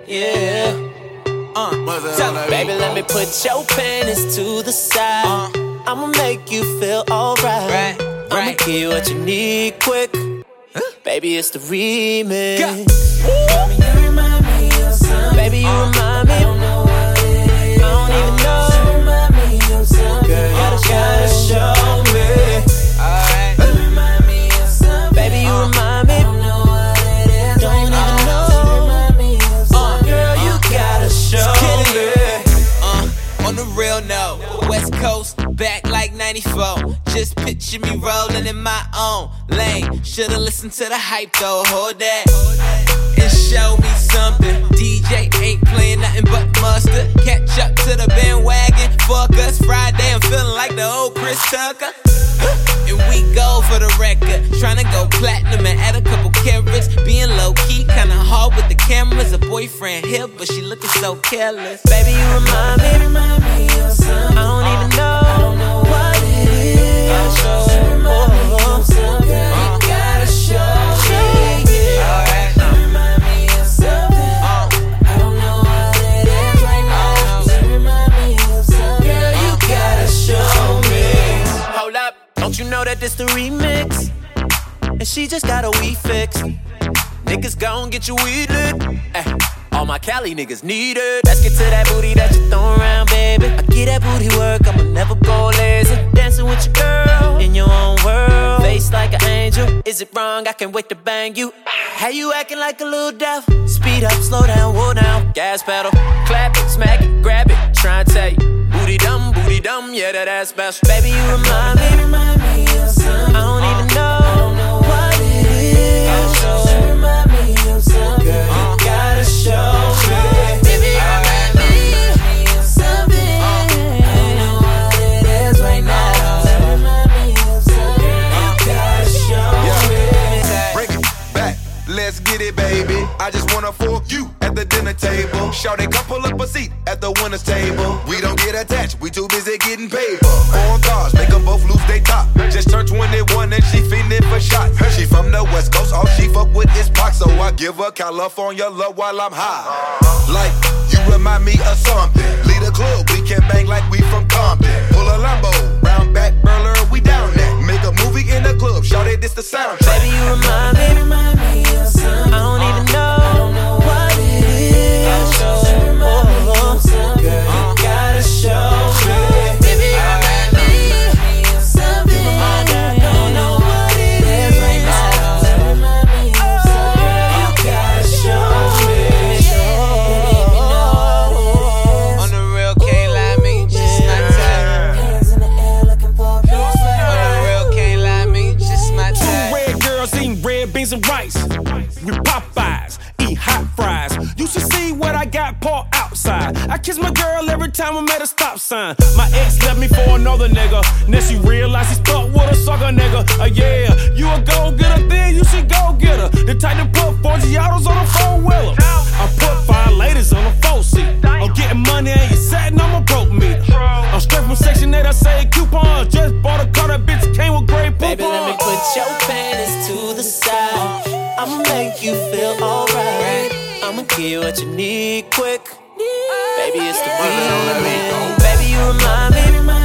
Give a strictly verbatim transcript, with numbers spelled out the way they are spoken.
yeah. Uh, so, baby, let me put your panties to the side. Uh, I'ma make you feel alright. Right, right. I'ma give you what you need quick. Huh? Baby, it's the remix. Mommy, you remind me of something. Baby, you uh, remind me. I don't know what it is. I don't even know. You remind me of something. Girl, you gotta, gotta show me. Alright. You remind me of something. Baby, you uh, remind me. I don't know what it is. Don't even uh, know. You remind me of something. Uh, Girl, you gotta show me. Uh, on the real note, West Coast, back like ninety-four. Just picture me rolling in my own lane. Should've listened to the hype though, hold that. And show me something. D J ain't playing nothing but mustard. Catch up to the bandwagon. Fuck us Friday, I'm feeling like the old Chris Tucker. And we go for the record. Tryna go platinum and add a couple carats. Being low key, kinda hard with the cameras. A boyfriend here, but she looking so careless. Baby, you remind me, remind me of something. I don't even know, I don't know what it is. You remind me of something. Girl, you gotta show me. Alright. You remind me of something. I don't know what it is right now. You remind me of something. Girl, you gotta show me. Hold up, don't you know that this the remix? And she just got a weed fix. Niggas gon' get you weed lit. Ay, all my Cali niggas need it. Let's get to that booty that you throwin' around, baby. I get that booty work, I'ma never go lazy. Dancing with your girl in your own world. Face like an angel. Is it wrong? I can't wait to bang you. How you acting like a little devil? Speed up, slow down, whoa down. Gas pedal, clap it, smack it, grab it. Try and tell you, booty dumb, booty dumb. Yeah, that ass special. Baby, you remind me, remind me of something. I don't even know, I don't know what it is. You remind me of something. Girl, you gotta show me. Baby, you remind me of something. I don't know what it is right now. You remind me of something. Girl, you gotta show me. Bring it back, let's get it, baby. I just wanna fork you at the dinner table. Shout it, come pull up a seat at the winner's table. We don't get attached, we too busy getting paper. Foreign cars, make them both lose they top. Just turned twenty-one and she feeling for shots. She from the West Coast, all she fuck with is Pac. So I give her California love while I'm high. Like, you remind me of something. Lead a club, we can bang like we from Compton. Pull a Lambo, round back, burler, we down there. Make a movie in the club, shout it, this the soundtrack. Baby, you remind me, remind me of something. I don't even know, I don't know what it is. You remind me of something. Girl, you gotta show me. Baby, you remind me of something. I don't know what it is right now. You remind me of something. Girl, you gotta show me. On the real, can't lie, me just my type. Hands in the air looking for a piece. On the real, can't lie, me just my Two type. red girls eating red beans and rice. With Popeyes, eat hot fries. You should see what I got parked outside. I kiss my girl every time I'm at a stop sign. My ex left me for another nigga. Now she realized he's stuck with a sucker nigga. Uh, yeah, you a go getter, then you should go get her. The type to put four Giottos on a four-wheeler. I put five ladies on a four-seat. I'm getting money and you satin, I'm a broke meter. I'm straight from section eight, I say coupon. Just bought a car, that bitch came with great poupon. Baby, let me put your panties to the side. I'ma make you feel alright. I'ma give you what you need quick. Baby, it's the remix. Baby, you remind me.